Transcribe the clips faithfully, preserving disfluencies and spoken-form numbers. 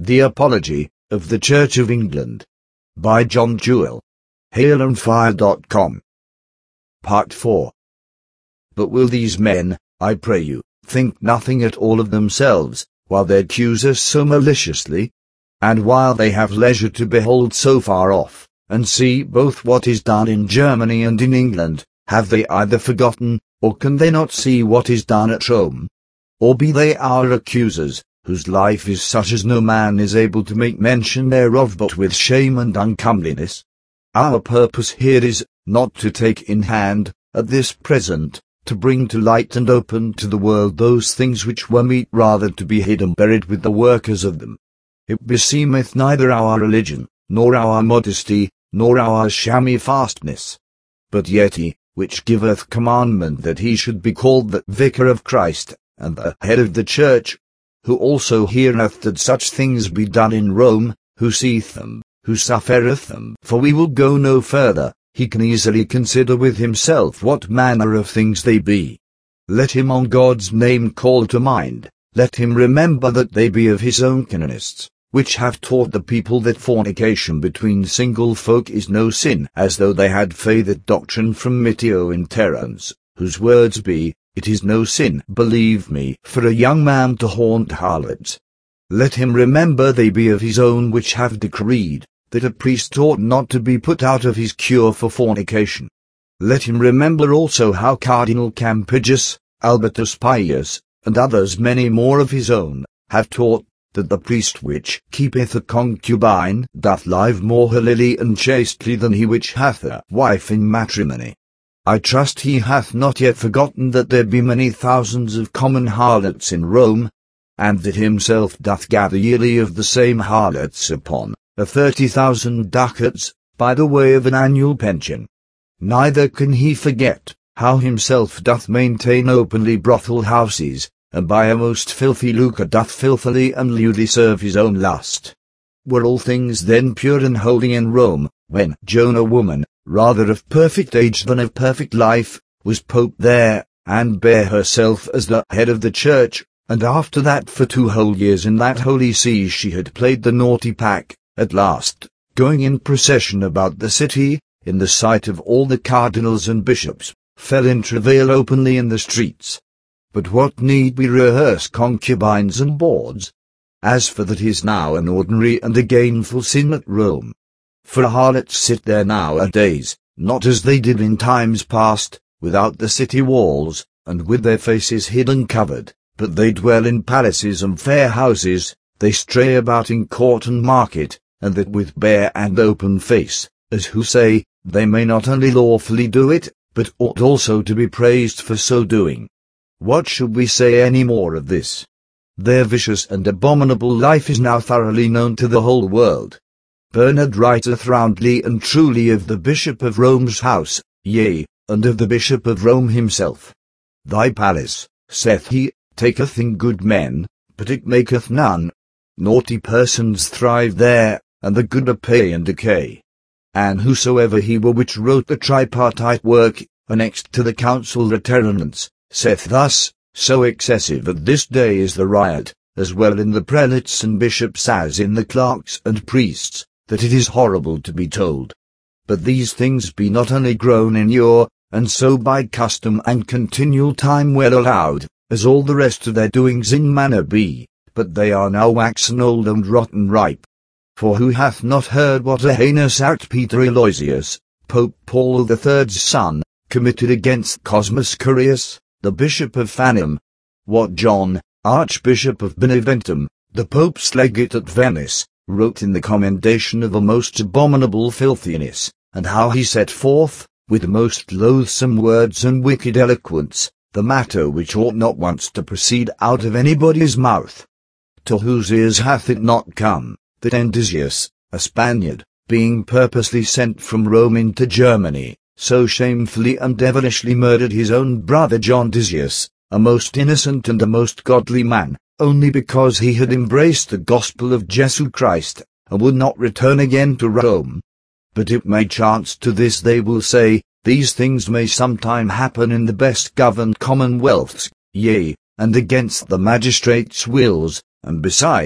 The Apology of the Church of England. By John Jewell. Hail and Fire dot com. Part four. But will these men, I pray you, think nothing at all of themselves, while they accuse us so maliciously? And while they have leisure to behold so far off, and see both what is done in Germany and in England, have they either forgotten, or can they not see what is done at Rome? Or be they our accusers, whose life is such as no man is able to make mention thereof but with shame and uncomeliness? Our purpose here is, not to take in hand, at this present, to bring to light and open to the world those things which were meet rather to be hid and buried with the workers of them. It beseemeth neither our religion, nor our modesty, nor our shamefastness. But yet he, which giveth commandment that he should be called the Vicar of Christ, and the head of the church, who also heareth that such things be done in Rome, who seeth them, who suffereth them, for we will go no further, he can easily consider with himself what manner of things they be. Let him on God's name call to mind, let him remember that they be of his own canonists, which have taught the people that fornication between single folk is no sin, as though they had faith doctrine from Mitio in Terence, whose words be, it is no sin, believe me, for a young man to haunt harlots. Let him remember they be of his own which have decreed, that a priest ought not to be put out of his cure for fornication. Let him remember also how Cardinal Campigus, Albertus Pius, and others many more of his own, have taught, that the priest which keepeth a concubine doth live more holily and chastely than he which hath a wife in matrimony. I trust he hath not yet forgotten that there be many thousands of common harlots in Rome, and that himself doth gather yearly of the same harlots upon a thirty thousand ducats, by the way of an annual pension. Neither can he forget how himself doth maintain openly brothel houses, and by a most filthy lucre doth filthily and lewdly serve his own lust. Were all things then pure and holy in Rome, when Joan, a woman, rather of perfect age than of perfect life, was Pope there, and bare herself as the head of the church, and after that for two whole years in that holy see she had played the naughty pack, at last, going in procession about the city, in the sight of all the cardinals and bishops, fell in travail openly in the streets. But what need we rehearse concubines and bawds? As for that is now an ordinary and a gainful sin at Rome. For harlots sit there nowadays, not as they did in times past, without the city walls, and with their faces hid and covered, but they dwell in palaces and fair houses, they stray about in court and market, and that with bare and open face, as who say, they may not only lawfully do it, but ought also to be praised for so doing. What should we say any more of this? Their vicious and abominable life is now thoroughly known to the whole world. Bernard writeth roundly and truly of the Bishop of Rome's house, yea, and of the Bishop of Rome himself. Thy palace, saith he, taketh in good men, but it maketh none. Naughty persons thrive there, and the good are pay and decay. And whosoever he were which wrote the tripartite work, annexed to the council Lateranence, saith thus, so excessive at this day is the riot, as well in the prelates and bishops as in the clerks and priests, that it is horrible to be told. But these things be not only grown in yore, and so by custom and continual time well allowed, as all the rest of their doings in manner be, but they are now waxen old and rotten ripe. For who hath not heard what a heinous act Peter Aloysius, Pope Paul the Third's son, committed against Cosmas Curius, the Bishop of Fanum? What John, Archbishop of Beneventum, the Pope's legate at Venice, wrote in the commendation of a most abominable filthiness, and how he set forth, with most loathsome words and wicked eloquence, the matter which ought not once to proceed out of anybody's mouth. To whose ears hath it not come, that Endesius, a Spaniard, being purposely sent from Rome into Germany, so shamefully and devilishly murdered his own brother John Decius, a most innocent and a most godly man, only because he had embraced the gospel of Jesus Christ, and would not return again to Rome? But it may chance to this, they will say, these things may sometime happen in the best governed commonwealths, yea, and against the magistrates' wills, and besides,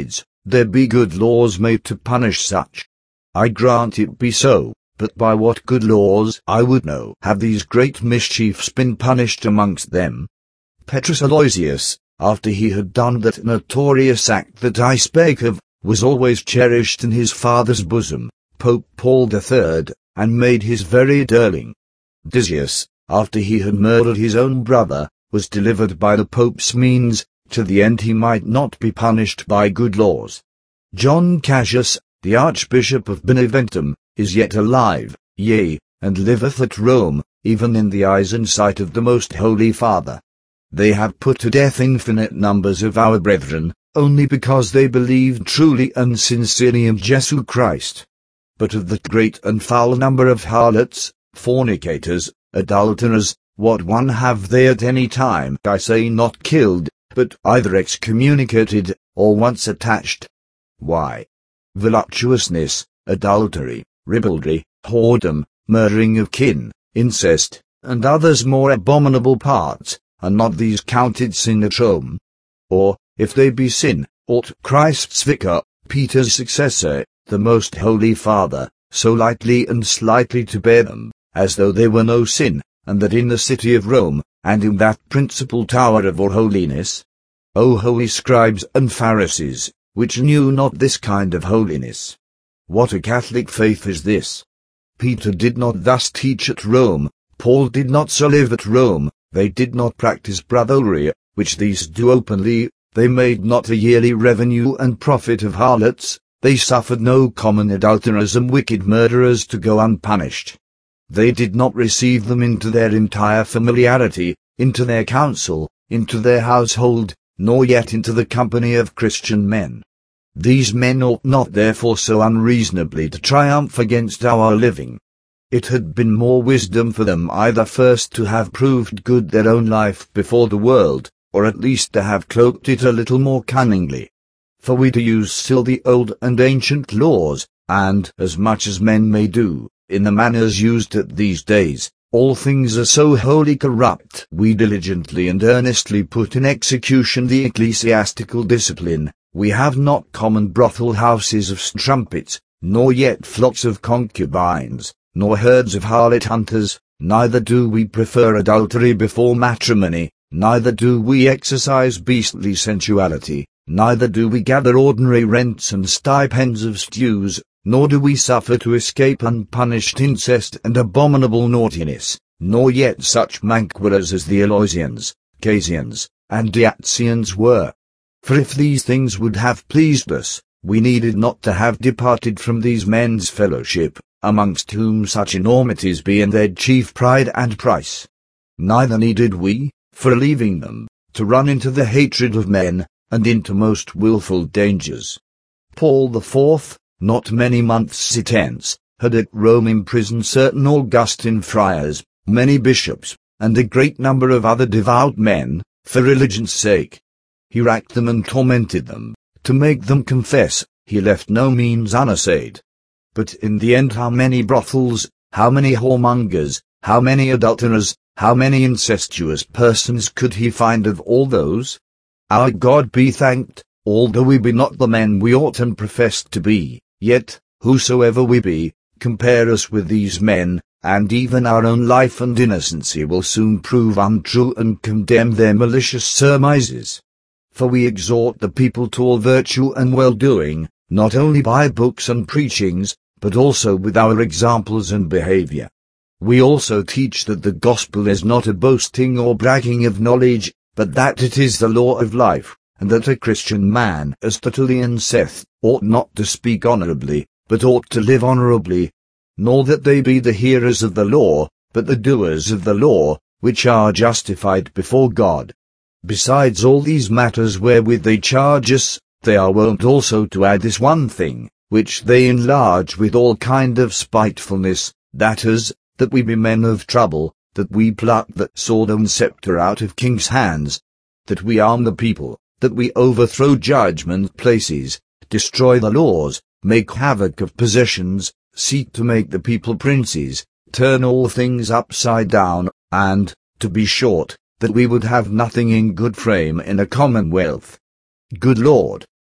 there be good laws made to punish such. I grant it be so, but by what good laws, I would know, have these great mischiefs been punished amongst them? Petrus Aloysius, after he had done that notorious act that I spake of, was always cherished in his father's bosom, Pope Paul the Third, and made his very darling. Decius, after he had murdered his own brother, was delivered by the Pope's means, to the end he might not be punished by good laws. John Cassius, the Archbishop of Beneventum, is yet alive, yea, and liveth at Rome, even in the eyes and sight of the most Holy Father. They have put to death infinite numbers of our brethren, only because they believed truly and sincerely in Jesus Christ. But of the great and foul number of harlots, fornicators, adulterers, what one have they at any time, I say not killed, but either excommunicated, or once attached? Why? Voluptuousness, adultery, ribaldry, whoredom, murdering of kin, incest, and others more abominable parts, are not these counted sin at Rome? Or, if they be sin, ought Christ's vicar, Peter's successor, the most Holy Father, so lightly and slightly to bear them, as though they were no sin, and that in the city of Rome, and in that principal tower of all holiness? O holy scribes and Pharisees, which knew not this kind of holiness! What a Catholic faith is this! Peter did not thus teach at Rome, Paul did not so live at Rome, they did not practice brotherly, which these do openly, they made not a yearly revenue and profit of harlots, they suffered no common adulterers and wicked murderers to go unpunished. They did not receive them into their entire familiarity, into their council, into their household, nor yet into the company of Christian men. These men ought not therefore so unreasonably to triumph against our living. It had been more wisdom for them either first to have proved good their own life before the world, or at least to have cloaked it a little more cunningly. For we do use still the old and ancient laws, and, as much as men may do, in the manners used at these days, all things are so wholly corrupt, we diligently and earnestly put in execution the ecclesiastical discipline. We have not common brothel houses of strumpets, nor yet flocks of concubines, nor herds of harlot hunters, neither do we prefer adultery before matrimony, neither do we exercise beastly sensuality, neither do we gather ordinary rents and stipends of stews, nor do we suffer to escape unpunished incest and abominable naughtiness, nor yet such manquerers as the Aloysians, Casians, and Diatsians were. For if these things would have pleased us, we needed not to have departed from these men's fellowship, amongst whom such enormities be in their chief pride and price. Neither needed we, for leaving them, to run into the hatred of men, and into most wilful dangers. Paul the Fourth, not many months since, had at Rome imprisoned certain Augustine friars, many bishops, and a great number of other devout men, for religion's sake. He racked them and tormented them. To make them confess, he left no means unassayed. But in the end how many brothels, how many whoremongers, how many adulterers, how many incestuous persons could he find of all those? Our God be thanked, although we be not the men we ought and professed to be, yet, whosoever we be, compare us with these men, and even our own life and innocency will soon prove untrue and condemn their malicious surmises. For we exhort the people to all virtue and well-doing, not only by books and preachings, but also with our examples and behavior. We also teach that the gospel is not a boasting or bragging of knowledge, but that it is the law of life, and that a Christian man, as Tertullian saith, ought not to speak honorably, but ought to live honorably, nor that they be the hearers of the law, but the doers of the law, which are justified before God. Besides all these matters wherewith they charge us, they are wont also to add this one thing, which they enlarge with all kind of spitefulness, that is, that we be men of trouble, that we pluck the sword and scepter out of kings' hands, that we arm the people, that we overthrow judgment places, destroy the laws, make havoc of possessions, seek to make the people princes, turn all things upside down, and, to be short, that we would have nothing in good frame in a commonwealth. Good Lord,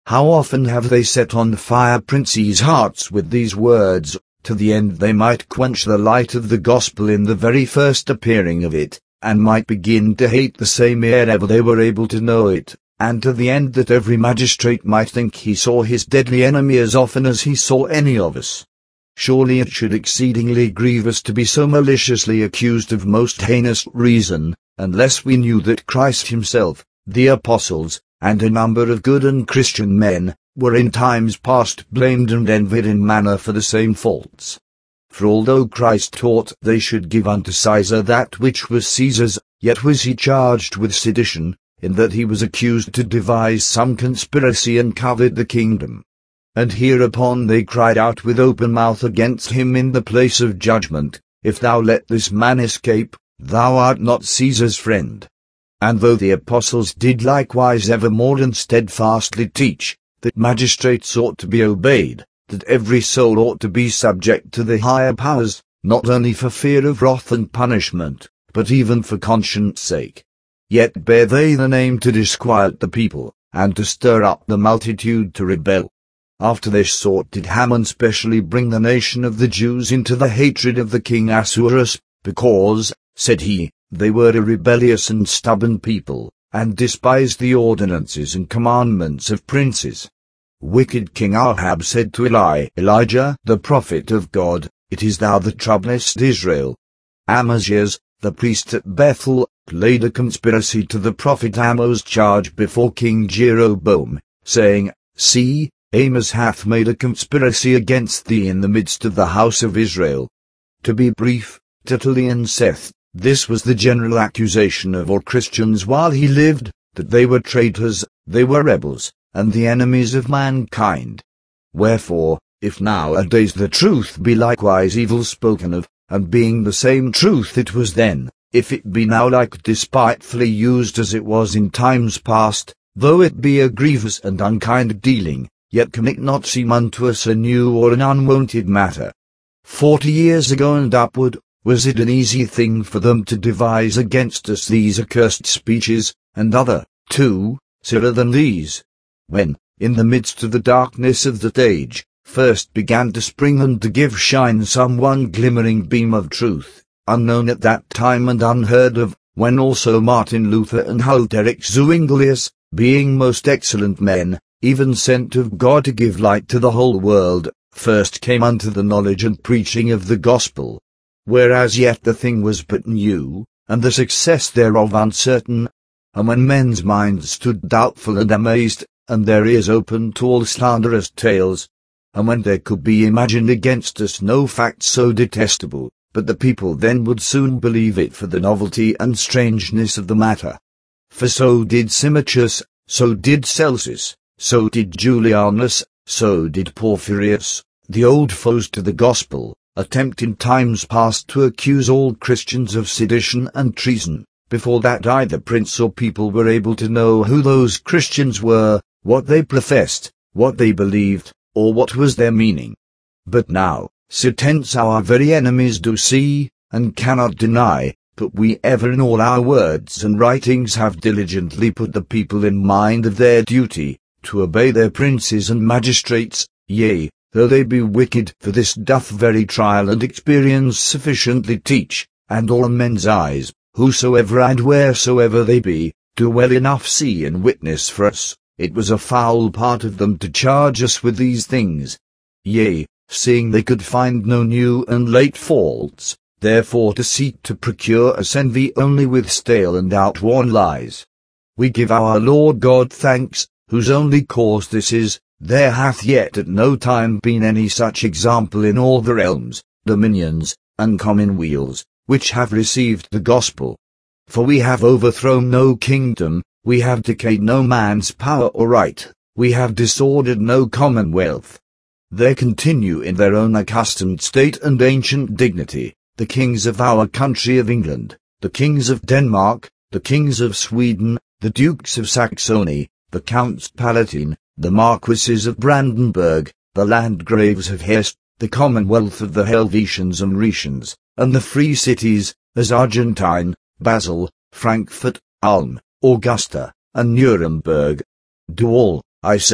How often have they set on fire princes' hearts with these words, to the end they might quench the light of the gospel in the very first appearing of it, and might begin to hate the same ere ever they were able to know it, and to the end that every magistrate might think he saw his deadly enemy as often as he saw any of us. Surely it should exceedingly grieve us to be so maliciously accused of most heinous reason, unless we knew that Christ himself, the apostles, and a number of good and Christian men, were in times past blamed and envied in manner for the same faults. For although Christ taught they should give unto Caesar that which was Caesar's, yet was he charged with sedition, in that he was accused to devise some conspiracy and covered the kingdom. And hereupon they cried out with open mouth against him in the place of judgment, If thou let this man escape, thou art not Caesar's friend. And though the apostles did likewise evermore and steadfastly teach, that magistrates ought to be obeyed, that every soul ought to be subject to the higher powers, not only for fear of wrath and punishment, but even for conscience' sake. Yet bear they the name to disquiet the people, and to stir up the multitude to rebel. After this sort did Haman specially bring the nation of the Jews into the hatred of the king Ahasuerus, because, said he, they were a rebellious and stubborn people, and despised the ordinances and commandments of princes. Wicked King Ahab said to Eli, Elijah, the prophet of God, It is thou that troublest Israel. Amaziahs, the priest at Bethel, laid a conspiracy to the prophet Amos' charge before King Jeroboam, saying, See, Amos hath made a conspiracy against thee in the midst of the house of Israel. To be brief, Tertullian saith, this was the general accusation of all Christians while he lived, that they were traitors, they were rebels, and the enemies of mankind. Wherefore, if nowadays the truth be likewise evil spoken of, and being the same truth it was then, if it be now like despitefully used as it was in times past, though it be a grievous and unkind dealing, yet can it not seem unto us a new or an unwonted matter. Forty years ago and upward, was it an easy thing for them to devise against us these accursed speeches, and other, too, sillier than these? When, in the midst of the darkness of that age, first began to spring and to give shine some one glimmering beam of truth, unknown at that time and unheard of, when also Martin Luther and Huldrych Zwinglius, being most excellent men, even sent of God to give light to the whole world, first came unto the knowledge and preaching of the gospel. Whereas yet the thing was but new, and the success thereof uncertain. And when men's minds stood doubtful and amazed, and their ears open to all slanderous tales, and when there could be imagined against us no fact so detestable, but the people then would soon believe it for the novelty and strangeness of the matter. For so did Symmachus, so did Celsus, so did Julianus, so did Porphyrius, the old foes to the gospel, attempt in times past to accuse all Christians of sedition and treason, before that either prince or people were able to know who those Christians were, what they professed, what they believed, or what was their meaning. But now, sitence our very enemies do see, and cannot deny, but we ever in all our words and writings have diligently put the people in mind of their duty, to obey their princes and magistrates, yea, though they be wicked, for this doth very trial and experience sufficiently teach, and all men's eyes, whosoever and wheresoever they be, do well enough see and witness for us, it was a foul part of them to charge us with these things. Yea, seeing they could find no new and late faults, therefore to seek to procure us envy only with stale and outworn lies. We give our Lord God thanks, whose only cause this is, there hath yet at no time been any such example in all the realms, dominions, and commonweals, which have received the gospel. For we have overthrown no kingdom, we have decayed no man's power or right, we have disordered no commonwealth. They continue in their own accustomed state and ancient dignity, the kings of our country of England, the kings of Denmark, the kings of Sweden, the dukes of Saxony, the counts palatine, the marquises of Brandenburg, the landgraves of Hesse, the commonwealth of the Helvetians and Rhetians, and the free cities, as Argentine, Basel, Frankfurt, Ulm, Augusta, and Nuremberg. Do all, I say,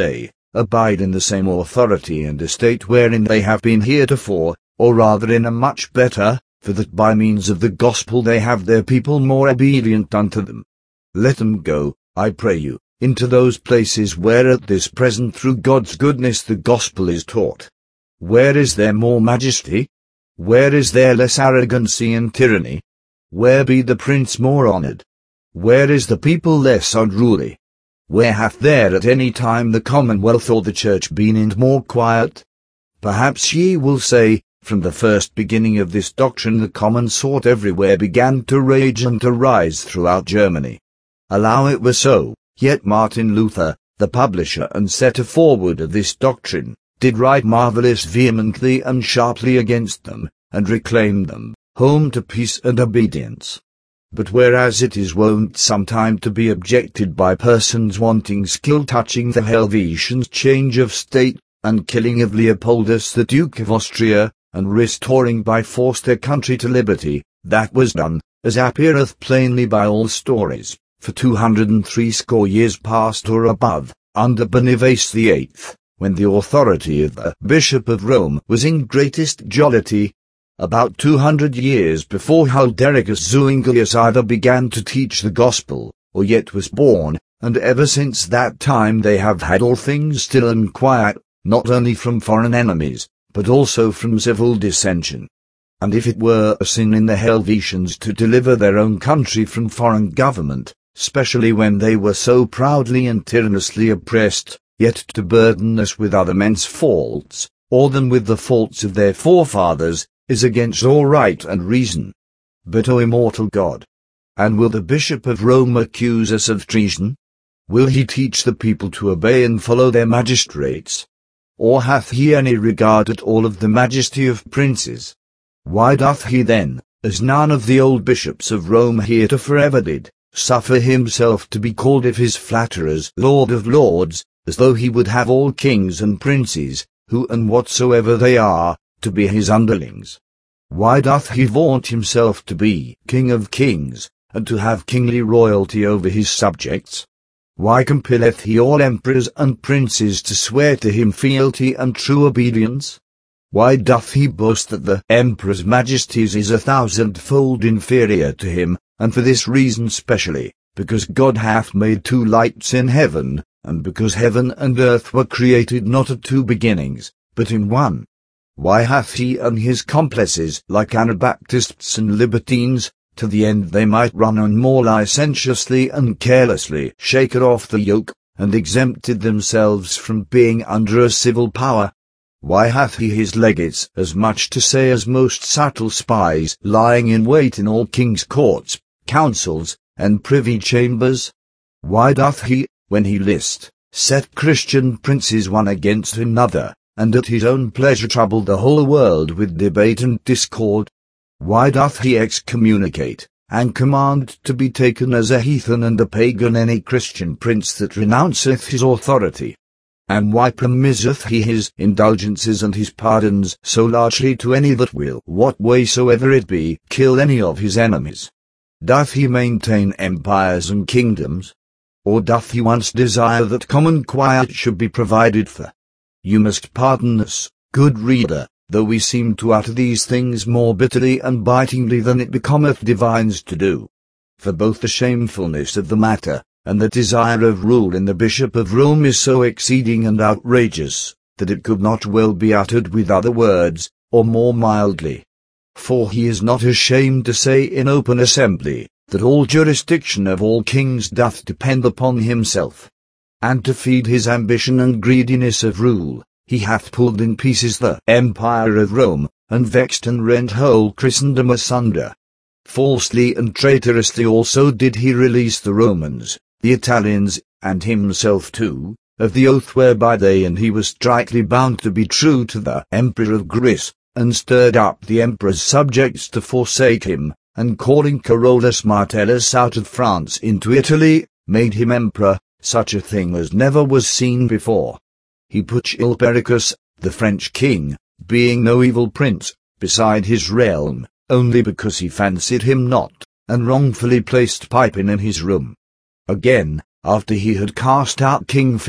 abide in the same authority and estate wherein they have been heretofore, or rather in a much better, for that by means of the gospel they have their people more obedient unto them. Let them go, I pray you, into those places where at this present through God's goodness the gospel is taught. Where is there more majesty? Where is there less arrogancy and tyranny? Where be the prince more honored? Where is the people less unruly? Where hath there at any time the commonwealth or the church been in more quiet? Perhaps ye will say, from the first beginning of this doctrine the common sort everywhere began to rage and to rise throughout Germany. Allow it were so, yet Martin Luther, the publisher and setter forward of this doctrine, did write marvellous vehemently and sharply against them, and reclaim them home to peace and obedience. But whereas it is wont sometime to be objected by persons wanting skill touching the Helvetians' change of state, and killing of Leopoldus the Duke of Austria, and restoring by force their country to liberty, that was done, as appeareth plainly by all stories, for two hundred and threescore years past or above, under Boniface the Eighth, when the authority of the Bishop of Rome was in greatest jollity. About two hundred years before Huldericus Zuinglius either began to teach the gospel, or yet was born, and ever since that time they have had all things still and quiet, not only from foreign enemies, but also from civil dissension. And if it were a sin in the Helvetians to deliver their own country from foreign government, especially when they were so proudly and tyrannously oppressed, yet to burden us with other men's faults, or than with the faults of their forefathers, is against all right and reason. But, O immortal God! And will the Bishop of Rome accuse us of treason? Will he teach the people to obey and follow their magistrates? Or hath he any regard at all of the majesty of princes? Why doth he then, as none of the old bishops of Rome heretofore ever did, suffer himself to be called of his flatterers Lord of Lords, as though he would have all kings and princes, who and whatsoever they are, to be his underlings? Why doth he vaunt himself to be King of kings, and to have kingly royalty over his subjects? Why compelleth he all emperors and princes to swear to him fealty and true obedience? Why doth he boast that the emperor's majesties is a thousandfold inferior to him, and for this reason specially, because God hath made two lights in heaven, and because heaven and earth were created not at two beginnings, but in one? Why hath he and his complices, like Anabaptists and libertines, to the end they might run on more licentiously and carelessly, shaken off the yoke, and exempted themselves from being under a civil power? Why hath he his legates as much to say as most subtle spies, lying in wait in all kings' courts, councils, and privy chambers? Why doth he, when he list, set Christian princes one against another, and at his own pleasure trouble the whole world with debate and discord? Why doth he excommunicate, and command to be taken as a heathen and a pagan any Christian prince that renounceth his authority? And why permisseth he his indulgences and his pardons so largely to any that will, what way soever it be, kill any of his enemies? Doth he maintain empires and kingdoms? Or doth he once desire that common quiet should be provided for? You must pardon us, good reader, though we seem to utter these things more bitterly and bitingly than it becometh divines to do. For both the shamefulness of the matter, and the desire of rule in the Bishop of Rome is so exceeding and outrageous, that it could not well be uttered with other words, or more mildly. For he is not ashamed to say in open assembly, that all jurisdiction of all kings doth depend upon himself. And to feed his ambition and greediness of rule, he hath pulled in pieces the empire of Rome, and vexed and rent whole Christendom asunder. Falsely and traitorously also did he release the Romans, the Italians, and himself too, of the oath whereby they and he were strictly bound to be true to the Emperor of Greece, and stirred up the Emperor's subjects to forsake him, and calling Carolus Martellus out of France into Italy, made him emperor, such a thing as never was seen before. He put Chilpericus, the French king, being no evil prince, beside his realm, only because he fancied him not, and wrongfully placed Pipin in his room. Again, after he had cast out King Philip,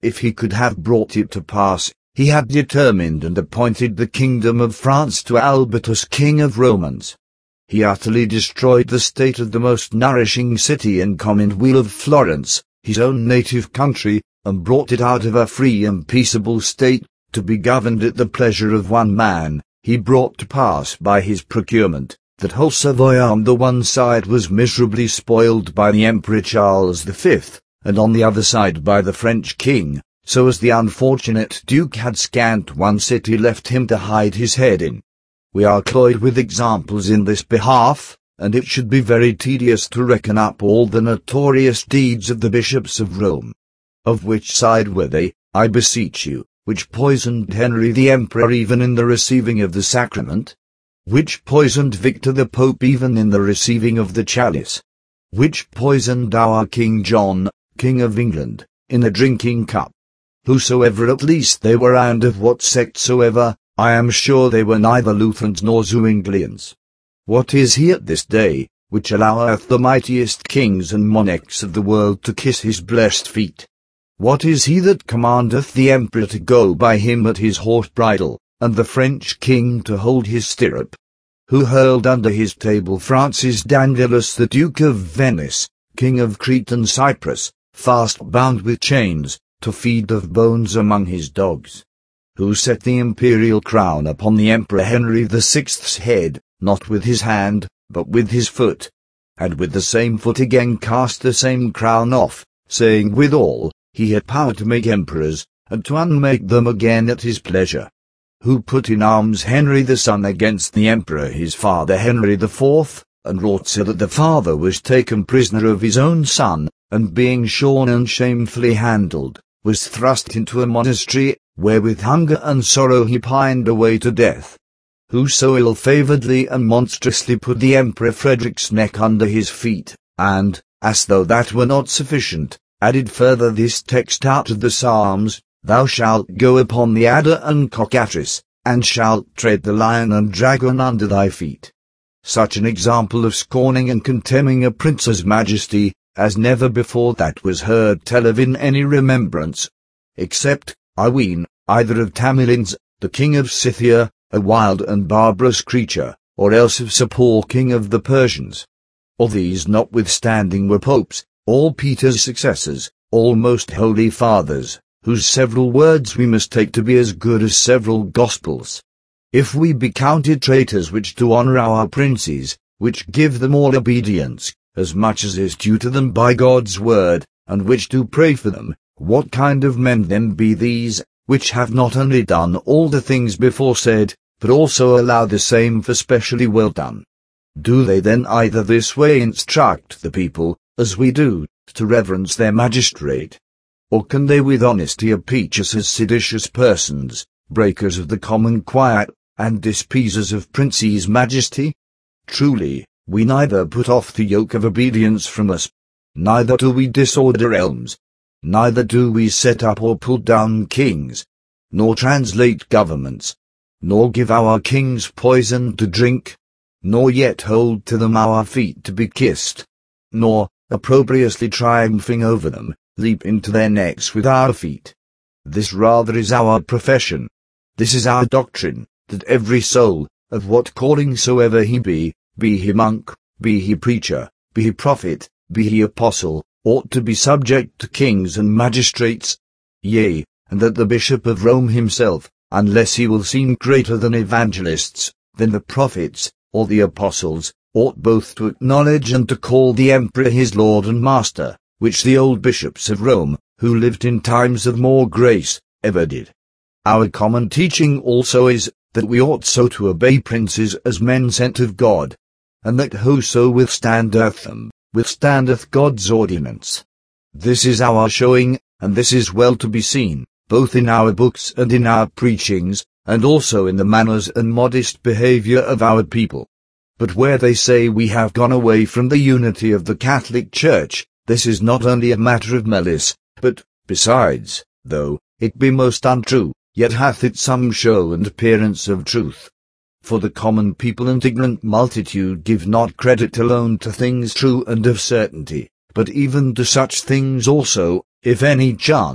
if he could have brought it to pass, he had determined and appointed the kingdom of France to Albertus king of Romans. He utterly destroyed the state of the most nourishing city and commonweal of Florence, his own native country, and brought it out of a free and peaceable state, to be governed at the pleasure of one man. He brought to pass by his procurement, that whole Savoy on the one side was miserably spoiled by the Emperor Charles the Fifth, and on the other side by the French king, so as the unfortunate Duke had scant one city left him to hide his head in. We are cloyed with examples in this behalf, and it should be very tedious to reckon up all the notorious deeds of the bishops of Rome. Of which side were they, I beseech you, which poisoned Henry the Emperor even in the receiving of the sacrament? Which poisoned Victor the Pope even in the receiving of the chalice? Which poisoned our King John, King of England, in the drinking cup? Whosoever at least they were, and of what sect soever, I am sure they were neither Lutherans nor Zwinglians. What is he at this day, which alloweth the mightiest kings and monarchs of the world to kiss his blessed feet? What is he that commandeth the emperor to go by him at his horse bridle, and the French king to hold his stirrup? Who hurled under his table Francis Dandulus the Duke of Venice, king of Crete and Cyprus, fast bound with chains, to feed of bones among his dogs? Who set the imperial crown upon the Emperor Henry the Sixth's head, not with his hand, but with his foot, and with the same foot again cast the same crown off, saying withal, he had power to make emperors, and to unmake them again at his pleasure? Who put in arms Henry the son against the emperor his father Henry the Fourth, and wrought so that the father was taken prisoner of his own son, and being shorn and shamefully handled, was thrust into a monastery, where with hunger and sorrow he pined away to death? Who so ill-favouredly and monstrously put the Emperor Frederick's neck under his feet, and, as though that were not sufficient, added further this text out of the Psalms, Thou shalt go upon the adder and cockatrice, and shalt tread the lion and dragon under thy feet? Such an example of scorning and contemning a prince's majesty, as never before that was heard tell of in any remembrance, except, I ween, either of Tamilins, the king of Scythia, a wild and barbarous creature, or else of Sapor king of the Persians. All these notwithstanding were popes, all Peter's successors, all most holy fathers, whose several words we must take to be as good as several gospels. If we be counted traitors which do honour our princes, which give them all obedience, as much as is due to them by God's word, and which do pray for them, what kind of men then be these, which have not only done all the things before said, but also allow the same for specially well done? Do they then either this way instruct the people, as we do, to reverence their magistrate? Or can they with honesty impeach us as seditious persons, breakers of the common quiet, and despisers of princes' majesty? Truly, we neither put off the yoke of obedience from us, neither do we disorder realms, neither do we set up or pull down kings, nor translate governments, nor give our kings poison to drink, nor yet hold to them our feet to be kissed, nor, opprobriously triumphing over them, leap into their necks with our feet. This rather is our profession. This is our doctrine, that every soul, of what calling soever he be, be he monk, be he preacher, be he prophet, be he apostle, ought to be subject to kings and magistrates, yea, and that the Bishop of Rome himself, unless he will seem greater than evangelists, than the prophets, or the apostles, ought both to acknowledge and to call the emperor his lord and master, which the old bishops of Rome, who lived in times of more grace, ever did. Our common teaching also is, that we ought so to obey princes as men sent of God, and that whoso withstandeth them, withstandeth God's ordinance. This is our showing, and this is well to be seen, both in our books and in our preachings, and also in the manners and modest behavior of our people. But where they say we have gone away from the unity of the Catholic Church, this is not only a matter of malice, but, besides, though it be most untrue, yet hath it some show and appearance of truth. For the common people and ignorant multitude give not credit alone to things true and of certainty, but even to such things also, if any chance,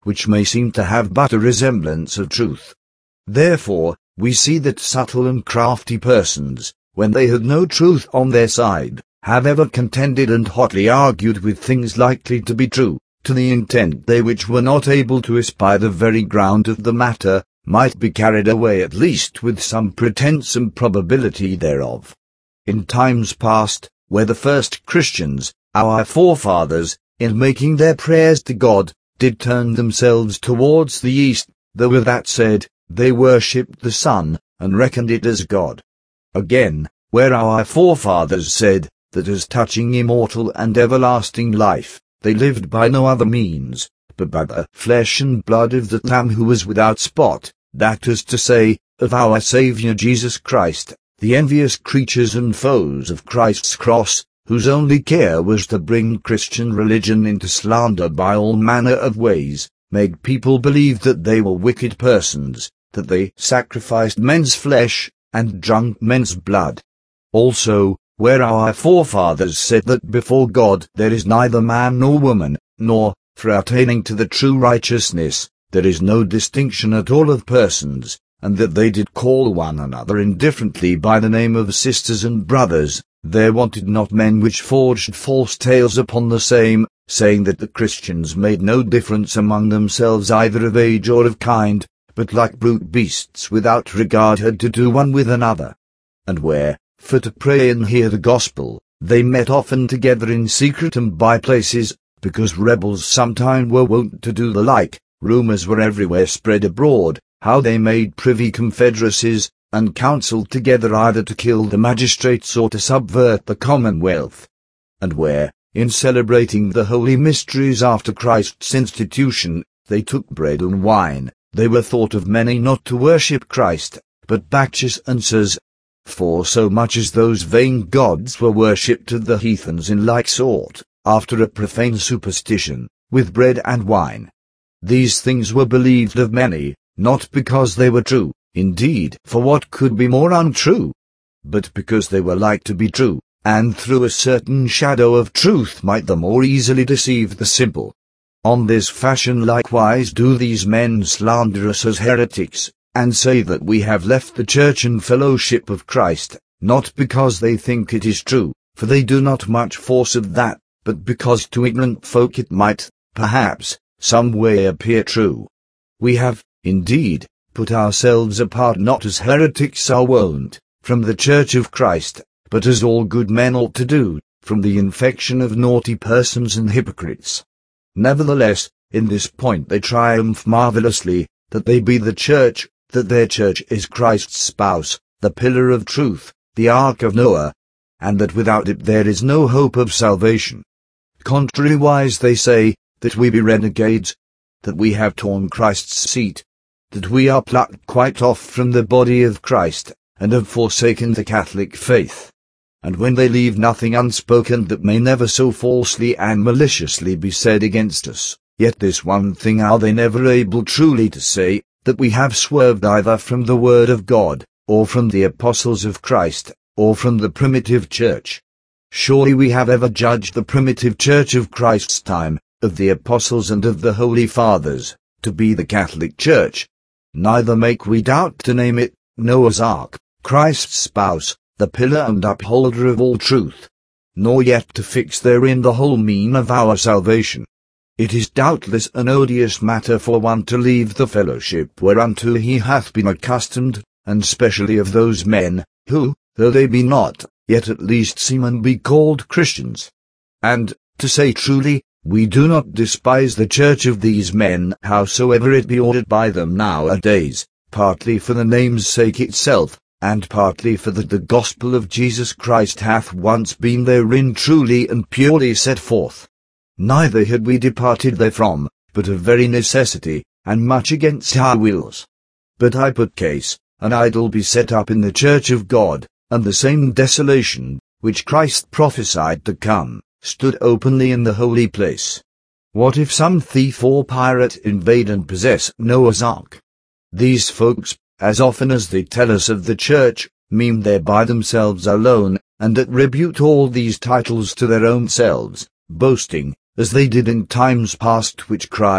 which may seem to have but a resemblance of truth. Therefore, we see that subtle and crafty persons, when they had no truth on their side, have ever contended and hotly argued with things likely to be true, to the intent they which were not able to espy the very ground of the matter, might be carried away at least with some pretence and probability thereof. In times past, where the first Christians, our forefathers, in making their prayers to God, did turn themselves towards the east, though with that said, they worshipped the sun, and reckoned it as God. Again, where our forefathers said, that as touching immortal and everlasting life, they lived by no other means, but by the flesh and blood of the Lamb who was without spot, that is to say, of our Saviour Jesus Christ, the envious creatures and foes of Christ's cross, whose only care was to bring Christian religion into slander by all manner of ways, made people believe that they were wicked persons, that they sacrificed men's flesh, and drunk men's blood. Also, where our forefathers said that before God there is neither man nor woman, nor, for attaining to the true righteousness, there is no distinction at all of persons, and that they did call one another indifferently by the name of sisters and brothers, there wanted not men which forged false tales upon the same, saying that the Christians made no difference among themselves either of age or of kind, but like brute beasts without regard had to do one with another. And where, for to pray and hear the gospel, they met often together in secret and by places, because rebels sometime were wont to do the like, rumours were everywhere spread abroad, how they made privy confederacies, and counselled together either to kill the magistrates or to subvert the commonwealth. And where, in celebrating the holy mysteries after Christ's institution, they took bread and wine, they were thought of many not to worship Christ, but Bacchus and Zeus. For so much as those vain gods were worshipped of the heathens in like sort, after a profane superstition, with bread and wine. These things were believed of many, not because they were true, indeed, for what could be more untrue? But because they were like to be true, and through a certain shadow of truth might the more easily deceive the simple. On this fashion likewise do these men slander us as heretics, and say that we have left the church and fellowship of Christ, not because they think it is true, for they do not much force of that, but because to ignorant folk it might, perhaps, some way appear true. We have, indeed, put ourselves apart not as heretics are wont, from the church of Christ, but as all good men ought to do, from the infection of naughty persons and hypocrites. Nevertheless, in this point they triumph marvellously, that they be the church, that their church is Christ's spouse, the pillar of truth, the ark of Noah, and that without it there is no hope of salvation. Contrariwise they say, that we be renegades, that we have torn Christ's seat, that we are plucked quite off from the body of Christ, and have forsaken the Catholic faith. And when they leave nothing unspoken that may never so falsely and maliciously be said against us, yet this one thing are they never able truly to say, that we have swerved either from the word of God, or from the apostles of Christ, or from the primitive church. Surely we have ever judged the primitive church of Christ's time, of the apostles and of the holy fathers, to be the Catholic Church. Neither make we doubt to name it, Noah's ark, Christ's spouse, the pillar and upholder of all truth, nor yet to fix therein the whole mean of our salvation. It is doubtless an odious matter for one to leave the fellowship whereunto he hath been accustomed, and specially of those men, who, though they be not, yet at least seem and be called Christians. And, to say truly, we do not despise the church of these men, howsoever it be ordered by them nowadays, partly for the name's sake itself, and partly for that the gospel of Jesus Christ hath once been therein truly and purely set forth. Neither had we departed therefrom, but of very necessity, and much against our wills. But I put case, an idol be set up in the church of God, and the same desolation, which Christ prophesied to come, stood openly in the holy place. What if some thief or pirate invade and possess Noah's ark? These folks, as often as they tell us of the church, mean there by themselves alone, and attribute all these titles to their own selves, boasting, as they did in times past, which cried,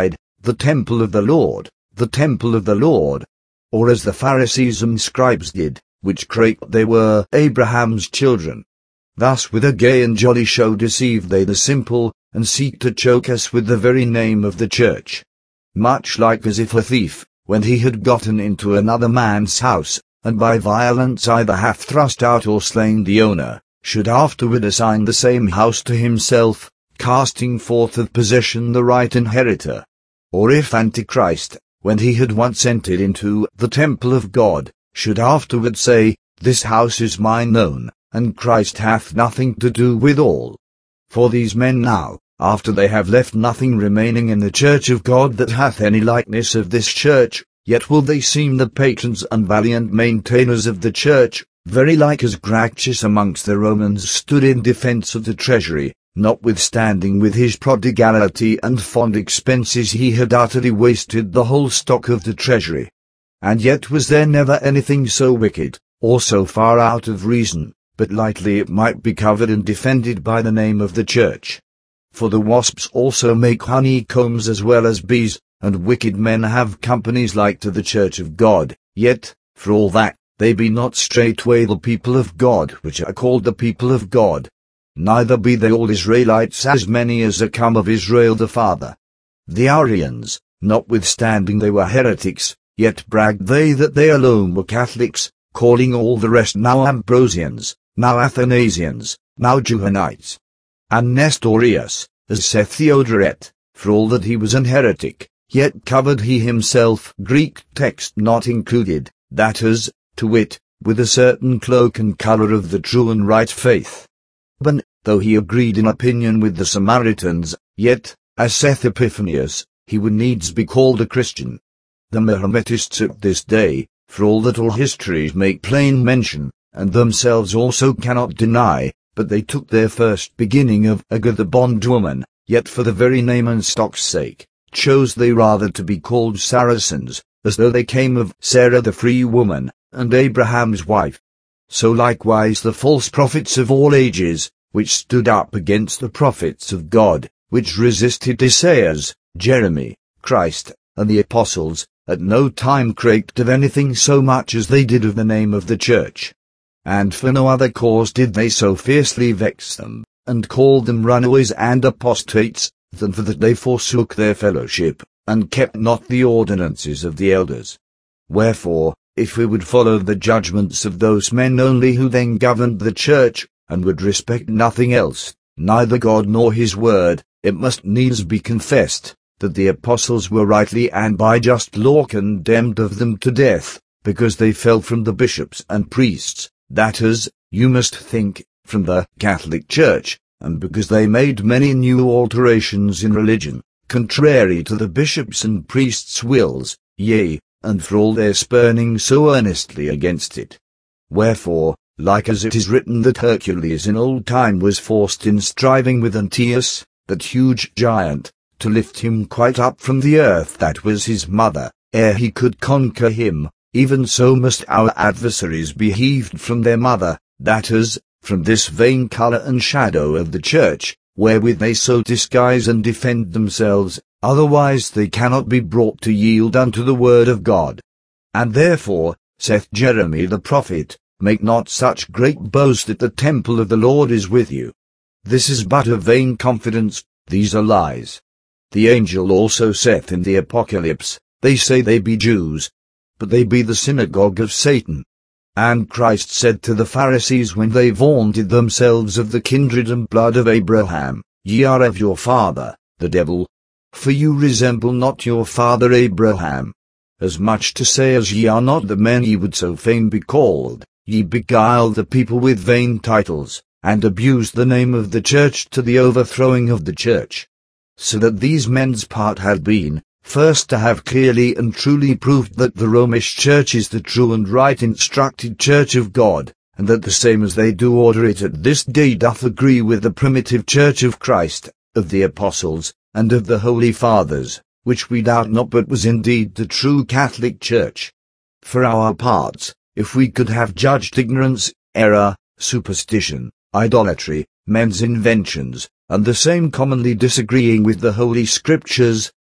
the temple of the Lord, the temple of the Lord. Or as the Pharisees and scribes did, which crake they were Abraham's children. Thus with a gay and jolly show deceive they the simple, and seek to choke us with the very name of the church. Much like as if a thief, when he had gotten into another man's house, and by violence either hath thrust out or slain the owner, should afterward assign the same house to himself, casting forth of possession the right inheritor. Or if Antichrist, when he had once entered into the temple of God, should afterward say, This house is mine own, and Christ hath nothing to do with all. For these men now, after they have left nothing remaining in the church of God that hath any likeness of this church, yet will they seem the patrons and valiant maintainers of the church, very like as Gracchus amongst the Romans stood in defence of the treasury, notwithstanding with his prodigality and fond expenses he had utterly wasted the whole stock of the treasury. And yet was there never anything so wicked, or so far out of reason, but lightly it might be covered and defended by the name of the church. For the wasps also make honeycombs as well as bees, and wicked men have companies like to the church of God, yet, for all that, they be not straightway the people of God which are called the people of God. Neither be they all Israelites as many as are come of Israel the Father. The Arians, notwithstanding they were heretics, yet bragged they that they alone were Catholics, calling all the rest now Ambrosians, now Athanasians, now Johannitics. And Nestorius, as saith Theodoret, for all that he was an heretic, yet covered he himself, Greek text not included, that is, to wit, with a certain cloak and colour of the true and right faith. But, though he agreed in opinion with the Samaritans, yet, as saith Epiphanius, he would needs be called a Christian. The Mahometists at this day, for all that all histories make plain mention, and themselves also cannot deny, but they took their first beginning of Agar the bondwoman, yet for the very name and stock's sake, chose they rather to be called Saracens, as though they came of Sarah the free woman, and Abraham's wife. So likewise the false prophets of all ages, which stood up against the prophets of God, which resisted Isaiah, Jeremy, Christ, and the apostles, at no time craked of anything so much as they did of the name of the church. And for no other cause did they so fiercely vex them, and called them runaways and apostates, than for that they forsook their fellowship, and kept not the ordinances of the elders. Wherefore, if we would follow the judgments of those men only who then governed the church, and would respect nothing else, neither God nor his word, it must needs be confessed, that the apostles were rightly and by just law condemned of them to death, because they fell from the bishops and priests, that is, you must think, from the Catholic Church, and because they made many new alterations in religion, contrary to the bishops' and priests' wills, yea, and for all their spurning so earnestly against it. Wherefore, like as it is written that Hercules in old time was forced in striving with Antæus, that huge giant, to lift him quite up from the earth that was his mother, ere he could conquer him, even so must our adversaries be heaved from their mother, that is, from this vain colour and shadow of the church, wherewith they so disguise and defend themselves, otherwise they cannot be brought to yield unto the word of God. And therefore, saith Jeremy the prophet, make not such great boast that the temple of the Lord is with you. This is but a vain confidence, these are lies. The angel also saith in the Apocalypse, they say they be Jews, but they be the synagogue of Satan. And Christ said to the Pharisees when they vaunted themselves of the kindred and blood of Abraham, Ye are of your father, the devil. For you resemble not your father Abraham. As much to say as ye are not the men ye would so fain be called, ye beguile the people with vain titles, and abuse the name of the church to the overthrowing of the church. So that these men's part had been, first to have clearly and truly proved that the Romish Church is the true and right instructed Church of God, and that the same as they do order it at this day doth agree with the primitive Church of Christ, of the Apostles, and of the Holy Fathers, which we doubt not but was indeed the true Catholic Church. For our parts, if we could have judged ignorance, error, superstition, idolatry, men's inventions, and the same commonly disagreeing with the Holy Scriptures,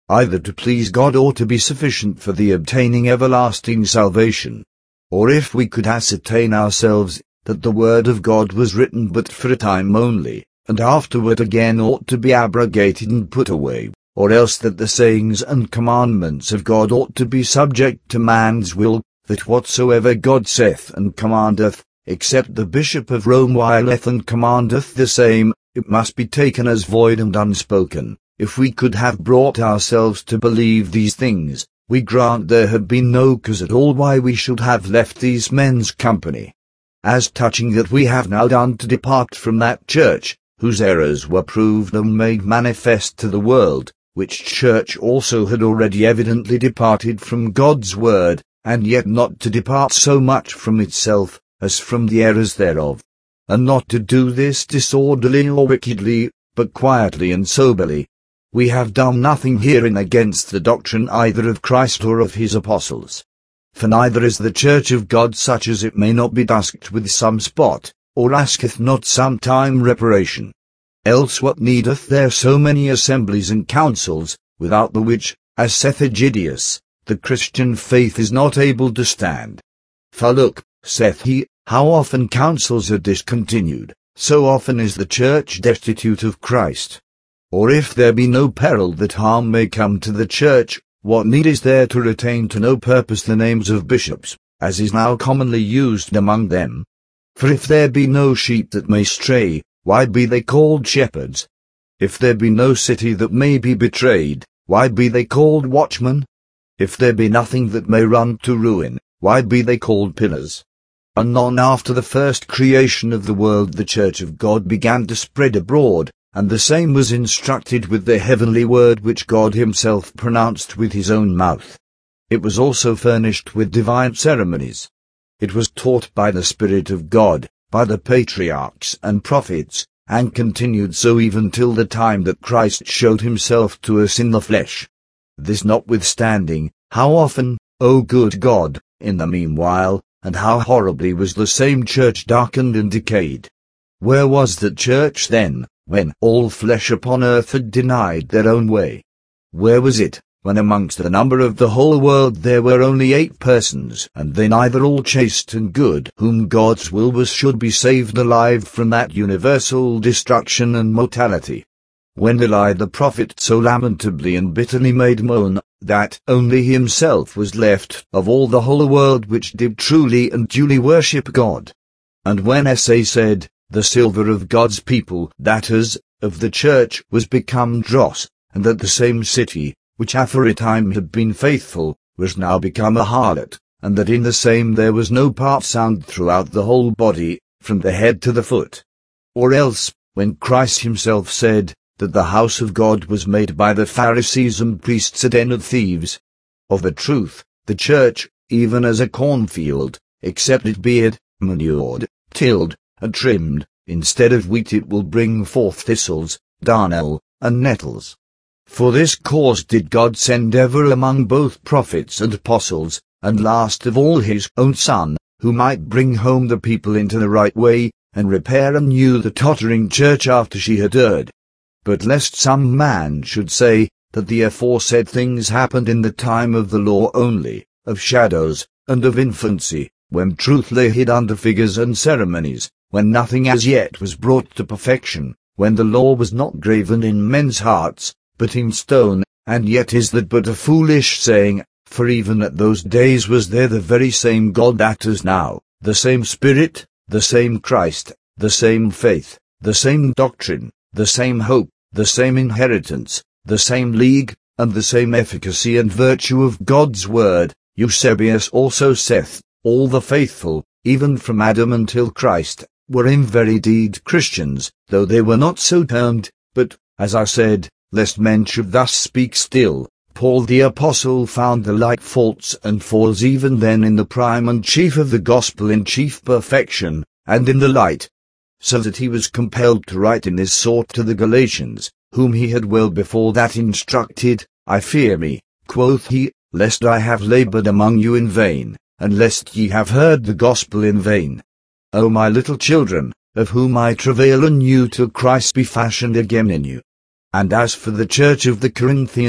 either to please God or to be sufficient for the obtaining everlasting salvation. Or if we could ascertain ourselves that the word of God was written but for a time only, and afterward again ought to be abrogated and put away, or else that the sayings and commandments of God ought to be subject to man's will, that whatsoever God saith and commandeth, except the Bishop of Rome willeth and commandeth the same, it must be taken as void and unspoken. If we could have brought ourselves to believe these things, we grant there had been no cause at all why we should have left these men's company. As touching that we have now done to depart from that church, whose errors were proved and made manifest to the world, which church also had already evidently departed from God's word, and yet not to depart so much from itself, as from the errors thereof, and not to do this disorderly or wickedly, but quietly and soberly. We have done nothing herein against the doctrine either of Christ or of his apostles. For neither is the church of God such as it may not be dusked with some spot, or asketh not some time reparation. Else what needeth there so many assemblies and councils, without the which, as saith Egidius, the Christian faith is not able to stand? For look, saith he, how often councils are discontinued, so often is the church destitute of Christ. Or if there be no peril that harm may come to the church, what need is there to retain to no purpose the names of bishops, as is now commonly used among them? For if there be no sheep that may stray, why be they called shepherds? If there be no city that may be betrayed, why be they called watchmen? If there be nothing that may run to ruin, why be they called pillars? Anon after the first creation of the world the church of God began to spread abroad, and the same was instructed with the heavenly word which God himself pronounced with his own mouth. It was also furnished with divine ceremonies. It was taught by the Spirit of God, by the patriarchs and prophets, and continued so even till the time that Christ showed himself to us in the flesh. This notwithstanding, how often, O good God, in the meanwhile, and how horribly was the same church darkened and decayed. Where was the church then, when all flesh upon earth had denied their own way? Where was it, when amongst the number of the whole world there were only eight persons, and they neither all chaste and good, whom God's will was should be saved alive from that universal destruction and mortality? When Eli the prophet so lamentably and bitterly made moan, that only himself was left of all the whole world which did truly and duly worship God. And when Esai said, the silver of God's people, that is, of the church, was become dross, and that the same city, which aforetime had been faithful, was now become a harlot, and that in the same there was no part sound throughout the whole body, from the head to the foot. Or else, when Christ himself said, that the house of God was made by the Pharisees and priests a den of thieves. Of a truth, the church, even as a cornfield, except it be it manured, tilled, and trimmed, instead of wheat it will bring forth thistles, darnel, and nettles. For this cause did God send ever among both prophets and apostles, and last of all his own Son, who might bring home the people into the right way, and repair anew the tottering church after she had erred. But lest some man should say, that the aforesaid things happened in the time of the law only, of shadows, and of infancy, when truth lay hid under figures and ceremonies, when nothing as yet was brought to perfection, when the law was not graven in men's hearts, but in stone, and yet is that but a foolish saying, for even at those days was there the very same God that is now, the same Spirit, the same Christ, the same faith, the same doctrine, the same hope, the same inheritance, the same league, and the same efficacy and virtue of God's word. Eusebius also saith, all the faithful, even from Adam until Christ, were in very deed Christians, though they were not so termed, but, as I said, lest men should thus speak still, Paul the Apostle found the like faults and falls even then in the prime and chief of the gospel in chief perfection, and in the light, so that he was compelled to write in this sort to the Galatians, whom he had well before that instructed, I fear me, quoth he, lest I have laboured among you in vain, and lest ye have heard the gospel in vain. O my little children, of whom I travail anew till Christ be fashioned again in you. And as for the church of the Corinthians,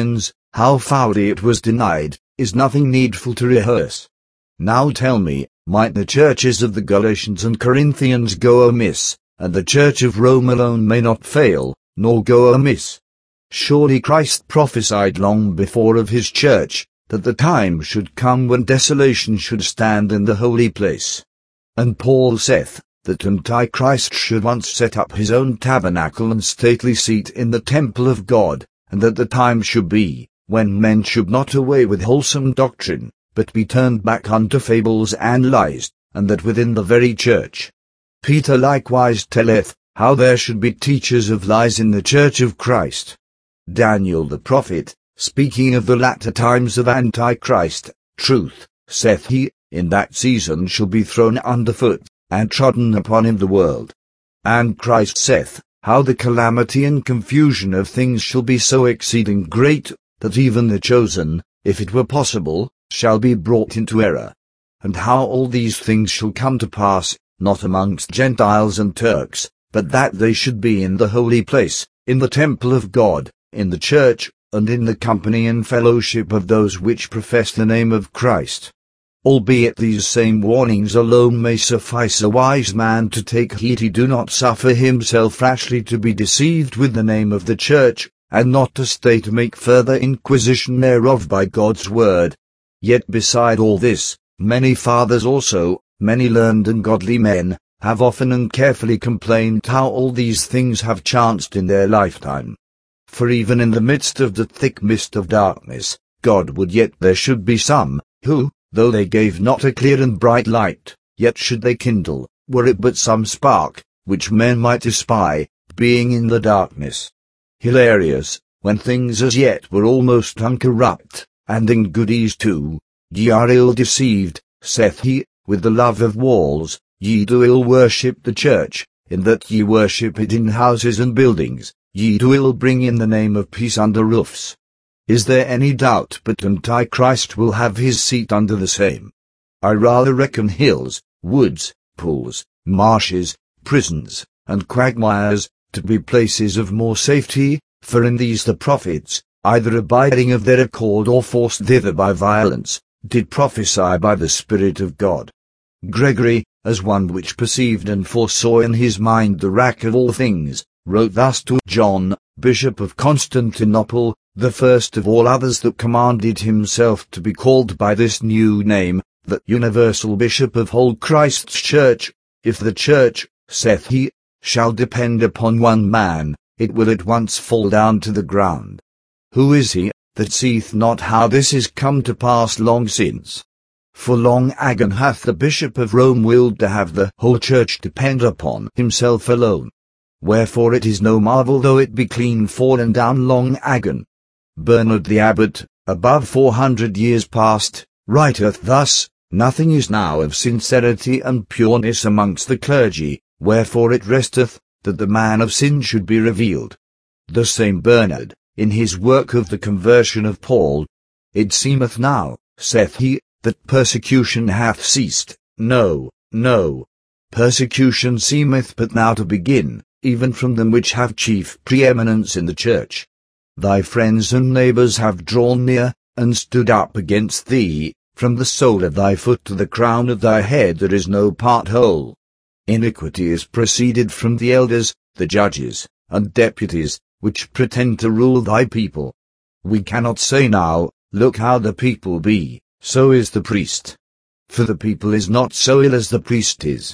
how foully it was denied, is nothing needful to rehearse. Now tell me, might the churches of the Galatians and Corinthians go amiss, and the church of Rome alone may not fail, nor go amiss? Surely Christ prophesied long before of his church, that the time should come when desolation should stand in the holy place. And Paul saith, that Antichrist should once set up his own tabernacle and stately seat in the temple of God, and that the time should be, when men should not away with wholesome doctrine, but be turned back unto fables and lies, and that within the very church. Peter likewise telleth, how there should be teachers of lies in the church of Christ. Daniel the prophet, speaking of the latter times of Antichrist, truth, saith he, in that season shall be thrown under foot, and trodden upon him the world. And Christ saith, how the calamity and confusion of things shall be so exceeding great, that even the chosen, if it were possible, shall be brought into error. And how all these things shall come to pass, not amongst Gentiles and Turks, but that they should be in the holy place, in the temple of God, in the church, and in the company and fellowship of those which profess the name of Christ. Albeit these same warnings alone may suffice a wise man to take heed he do not suffer himself rashly to be deceived with the name of the church, and not to stay to make further inquisition thereof by God's word. Yet beside all this, many fathers also, many learned and godly men, have often and carefully complained how all these things have chanced in their lifetime. For even in the midst of the thick mist of darkness, God would yet there should be some, who, though they gave not a clear and bright light, yet should they kindle, were it but some spark, which men might espy, being in the darkness. Hilarious, when things as yet were almost uncorrupt, and in good ease too, ye are ill deceived, saith he, with the love of walls, ye do ill worship the church, in that ye worship it in houses and buildings, ye do ill bring in the name of peace under roofs. Is there any doubt but Antichrist will have his seat under the same? I rather reckon hills, woods, pools, marshes, prisons, and quagmires, to be places of more safety, for in these the prophets, either abiding of their accord or forced thither by violence, did prophesy by the Spirit of God. Gregory, as one which perceived and foresaw in his mind the wrack of all things, wrote thus to John, Bishop of Constantinople, the first of all others that commanded himself to be called by this new name, that universal Bishop of whole Christ's church. If the church, saith he, shall depend upon one man, it will at once fall down to the ground. Who is he, that seeth not how this is come to pass long since? For long agon hath the Bishop of Rome willed to have the whole church depend upon himself alone. Wherefore it is no marvel though it be clean fallen down long agon. Bernard the Abbot, above four hundred years past, writeth thus, nothing is now of sincerity and pureness amongst the clergy, wherefore it resteth, that the man of sin should be revealed. The same Bernard, in his work of the conversion of Paul, it seemeth now, saith he, that persecution hath ceased. No, no. Persecution seemeth but now to begin, even from them which have chief preeminence in the church. Thy friends and neighbours have drawn near, and stood up against thee, from the sole of thy foot to the crown of thy head there is no part whole. Iniquity is proceeded from the elders, the judges, and deputies, which pretend to rule thy people. We cannot say now, look how the people be, so is the priest. For the people is not so ill as the priest is.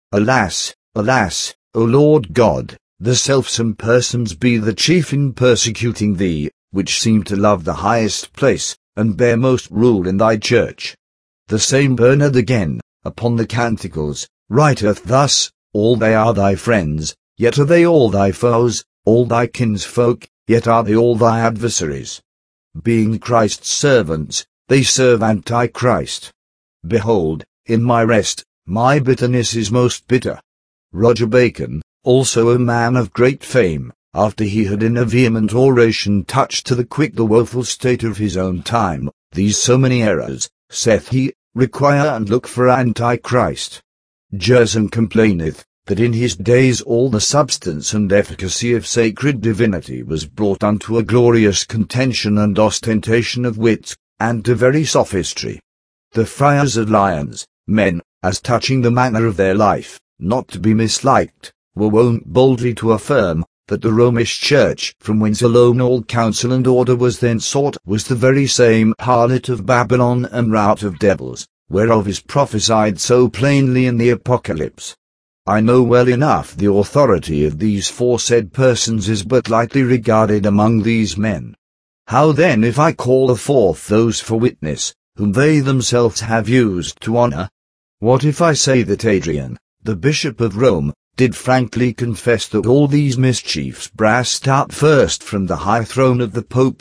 Alas, alas, O Lord God, the selfsome persons be the chief in persecuting thee, which seem to love the highest place, and bear most rule in thy church. The same Bernard again, upon the Canticles, writeth thus, all they are thy friends, yet are they all thy foes, all thy kinsfolk, yet are they all thy adversaries. Being Christ's servants, they serve Antichrist. Behold, in my rest, my bitterness is most bitter. Roger Bacon, also a man of great fame, after he had in a vehement oration touched to the quick the woeful state of his own time, these so many errors, saith he, require and look for Antichrist. Jerson complaineth, that in his days all the substance and efficacy of sacred divinity was brought unto a glorious contention and ostentation of wits, and to very sophistry. The friars of Lyons, men, as touching the manner of their life, not to be misliked, were wont boldly to affirm, that the Romish Church, from whence alone all counsel and order was then sought, was the very same harlot of Babylon and rout of devils, whereof is prophesied so plainly in the Apocalypse. I know well enough the authority of these foresaid persons is but lightly regarded among these men. How then if I call forth those for witness, whom they themselves have used to honor? What if I say that Adrian, the Bishop of Rome, did frankly confess that all these mischiefs brast out first from the high throne of the Pope?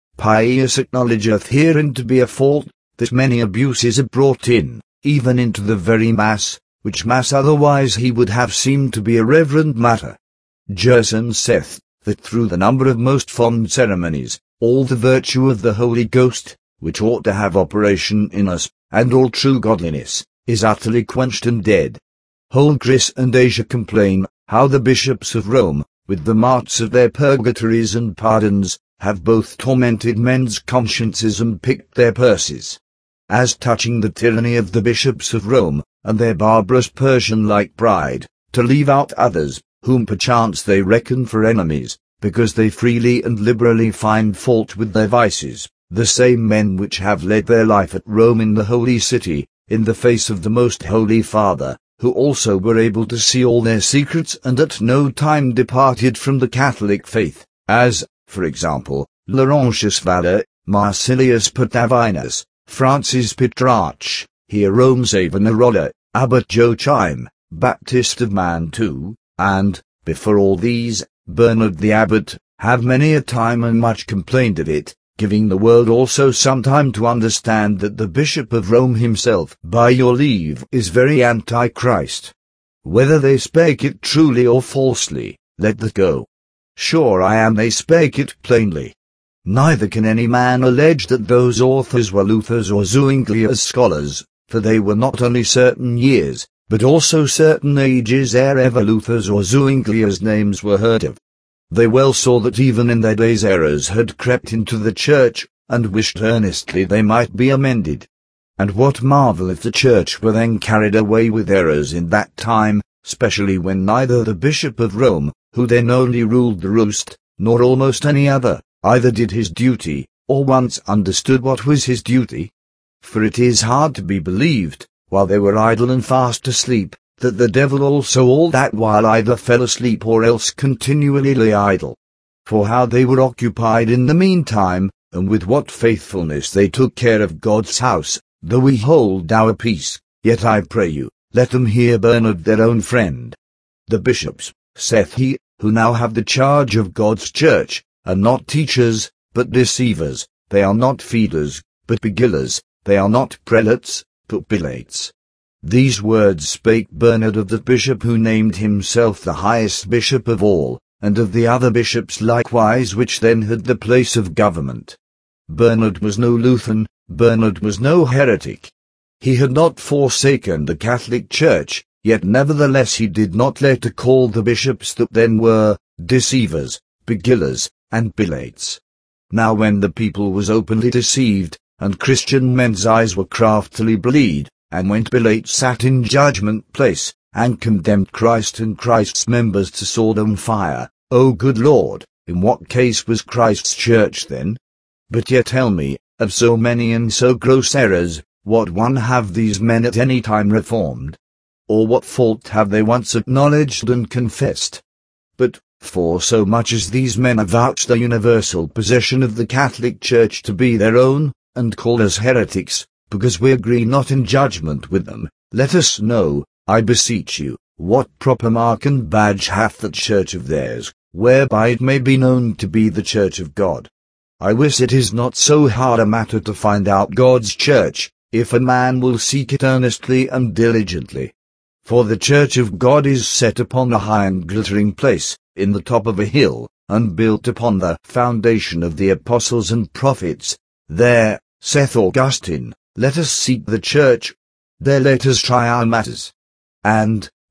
Pius acknowledgeth herein to be a fault, that many abuses are brought in, even into the very Mass, which Mass otherwise he would have seemed to be a reverend matter. Gerson saith, that through the number of most fond ceremonies, all the virtue of the Holy Ghost, which ought to have operation in us, and all true godliness, is utterly quenched and dead. Whole Greece and Asia complain, how the bishops of Rome, with the marts of their purgatories and pardons, have both tormented men's consciences and picked their purses. As touching the tyranny of the bishops of Rome, and their barbarous Persian-like pride, to leave out others, whom perchance they reckon for enemies, because they freely and liberally find fault with their vices, the same men which have led their life at Rome in the holy city, in the face of the most holy Father, who also were able to see all their secrets and at no time departed from the Catholic faith, as, for example, Laurentius Valla, Marsilius Patavinus, Francis Petrarch, Hierome Savonarola, Abbot Joachim, Baptist of Mantua, and, before all these, Bernard the Abbot, have many a time and much complained of it, giving the world also some time to understand that the Bishop of Rome himself, by your leave, is very anti-Christ. Whether they spake it truly or falsely, let that go. Sure I am they spake it plainly. Neither can any man allege that those authors were Luther's or Zuinglia's scholars, for they were not only certain years, but also certain ages ere ever Luther's or Zuinglia's names were heard of. They well saw that even in their days errors had crept into the Church, and wished earnestly they might be amended. And what marvel if the Church were then carried away with errors in that time, specially when neither the Bishop of Rome, who then only ruled the roost, nor almost any other, either did his duty, or once understood what was his duty? For it is hard to be believed, while they were idle and fast asleep, that the devil also all that while either fell asleep or else continually lay idle. For how they were occupied in the meantime, and with what faithfulness they took care of God's house, though we hold our peace, yet I pray you, let them hear Bernard their own friend. The bishops, saith he, who now have the charge of God's church, are not teachers, but deceivers, they are not feeders, but beguilers, they are not prelates, but prelates. These words spake Bernard of the bishop who named himself the highest bishop of all, and of the other bishops likewise which then had the place of government. Bernard was no Lutheran, Bernard was no heretic. He had not forsaken the Catholic Church, yet nevertheless he did not let to call the bishops that then were deceivers, beguilers, and prelates. Now when the people was openly deceived, and Christian men's eyes were craftily bleed, and when Pilate sat in judgment place, and condemned Christ and Christ's members to sword and fire, O good Lord, in what case was Christ's church then? But yet tell me, of so many and so gross errors, what one have these men at any time reformed? Or what fault have they once acknowledged and confessed? But, for so much as these men avouch the universal possession of the Catholic Church to be their own, and call us heretics, because we agree not in judgment with them, let us know, I beseech you, what proper mark and badge hath that church of theirs, whereby it may be known to be the church of God. I wis it is not so hard a matter to find out God's church, if a man will seek it earnestly and diligently. For the church of God is set upon a high and glittering place, in the top of a hill, and built upon the foundation of the apostles and prophets. There, saith Augustine, let us seek the church. There let us try our matters. And,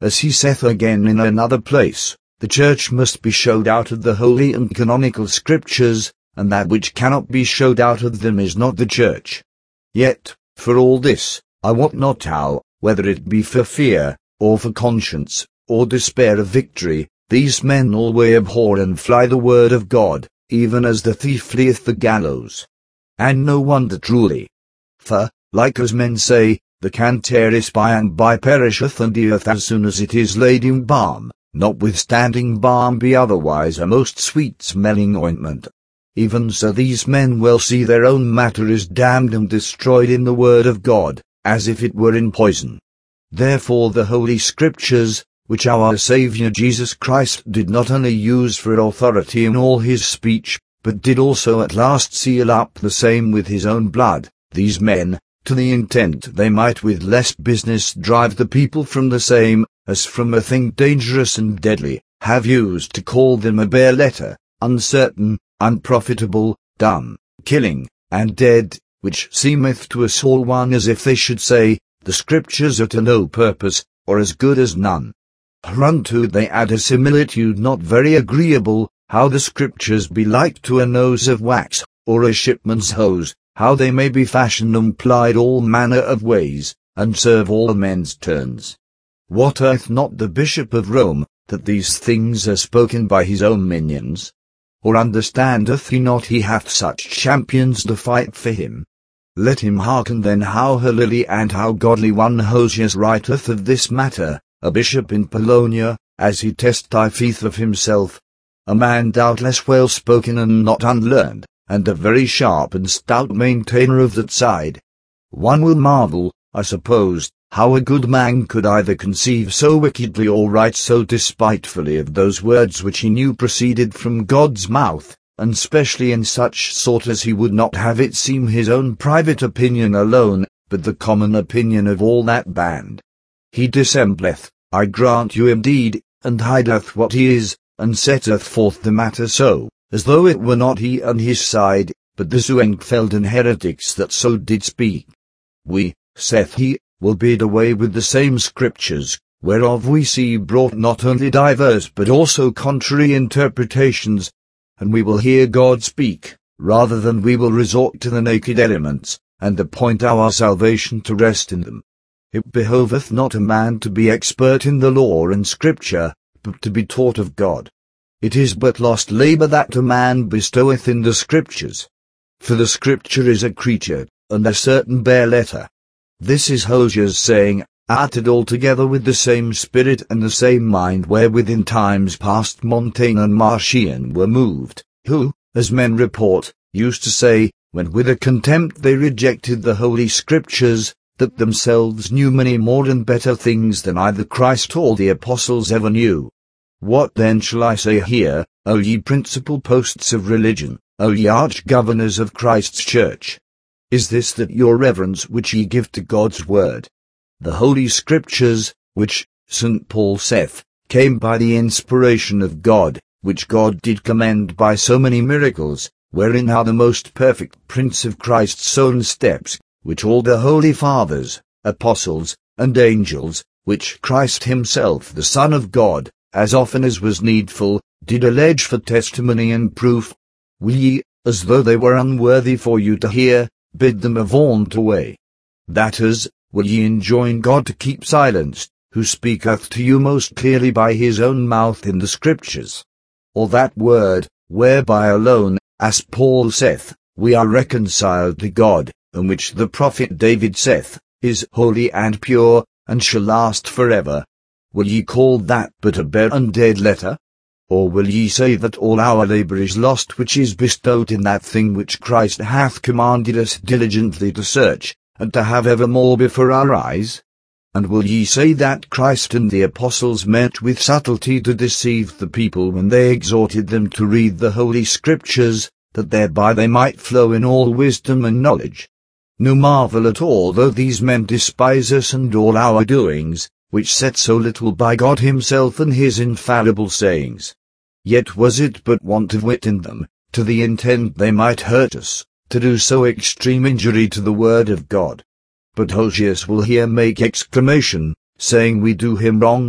as he saith again in another place, the church must be showed out of the holy and canonical scriptures, and that which cannot be showed out of them is not the church. Yet, for all this, I wot not how, whether it be for fear, or for conscience, or despair of victory, these men always abhor and fly the word of God, even as the thief fleeth the gallows. And no wonder truly. For, like as men say, the canter is by and by perisheth and dieth as soon as it is laid in balm, notwithstanding balm be otherwise a most sweet-smelling ointment. Even so these men well see their own matter is damned and destroyed in the word of God, as if it were in poison. Therefore the Holy Scriptures, which our Saviour Jesus Christ did not only use for authority in all his speech, but did also at last seal up the same with his own blood, these men, to the intent they might with less business drive the people from the same, as from a thing dangerous and deadly, have used to call them a bare letter, uncertain, unprofitable, dumb, killing, and dead, which seemeth to us all one as if they should say, the Scriptures are to no purpose, or as good as none. Whereunto they add a similitude not very agreeable, how the Scriptures be like to a nose of wax, or a shipman's hose, how they may be fashioned and plied all manner of ways, and serve all men's turns. Wotteth not the Bishop of Rome, that these things are spoken by his own minions? Or understandeth he not he hath such champions to fight for him? Let him hearken then how holily and how godly one Hosius writeth of this matter, a bishop in Polonia, as he testifieth of himself, a man doubtless well spoken and not unlearned, and a very sharp and stout maintainer of that side. One will marvel, I suppose, how a good man could either conceive so wickedly or write so despitefully of those words which he knew proceeded from God's mouth, and specially in such sort as he would not have it seem his own private opinion alone, but the common opinion of all that band. He dissembleth, I grant you indeed, and hideth what he is, and setteth forth the matter so, as though it were not he and his side, but the Zuengfelden heretics that so did speak. We, saith he, will bid away with the same Scriptures, whereof we see brought not only diverse but also contrary interpretations, and we will hear God speak, rather than we will resort to the naked elements, and appoint our salvation to rest in them. It behoveth not a man to be expert in the law and Scripture, but to be taught of God. It is but lost labour that a man bestoweth in the Scriptures. For the Scripture is a creature, and a certain bare letter. This is Hosius saying, uttered altogether with the same spirit and the same mind wherewith in times past Montaigne and Marcion were moved, who, as men report, used to say, when with a contempt they rejected the Holy Scriptures, that themselves knew many more and better things than either Christ or the Apostles ever knew. What then shall I say here, O ye principal posts of religion, O ye arch-governors of Christ's church? Is this that your reverence which ye give to God's word? The Holy Scriptures, which, Saint Paul saith, came by the inspiration of God, which God did commend by so many miracles, wherein are the most perfect prints of Christ's own steps, which all the holy fathers, apostles, and angels, which Christ himself the Son of God, as often as was needful, did allege for testimony and proof, will ye, as though they were unworthy for you to hear, bid them avaunt away? That is, will ye enjoin God to keep silence, who speaketh to you most clearly by his own mouth in the Scriptures? Or that word, whereby alone, as Paul saith, we are reconciled to God, and which the prophet David saith, is holy and pure, and shall last forever? Will ye call that but a bare and dead letter? Or will ye say that all our labour is lost which is bestowed in that thing which Christ hath commanded us diligently to search, and to have evermore before our eyes? And will ye say that Christ and the apostles meant with subtlety to deceive the people when they exhorted them to read the Holy Scriptures, that thereby they might flow in all wisdom and knowledge? No marvel at all though these men despise us and all our doings, which set so little by God himself and his infallible sayings. Yet was it but want of wit in them, to the intent they might hurt us, to do so extreme injury to the word of God. But Hosius will here make exclamation, saying we do him wrong,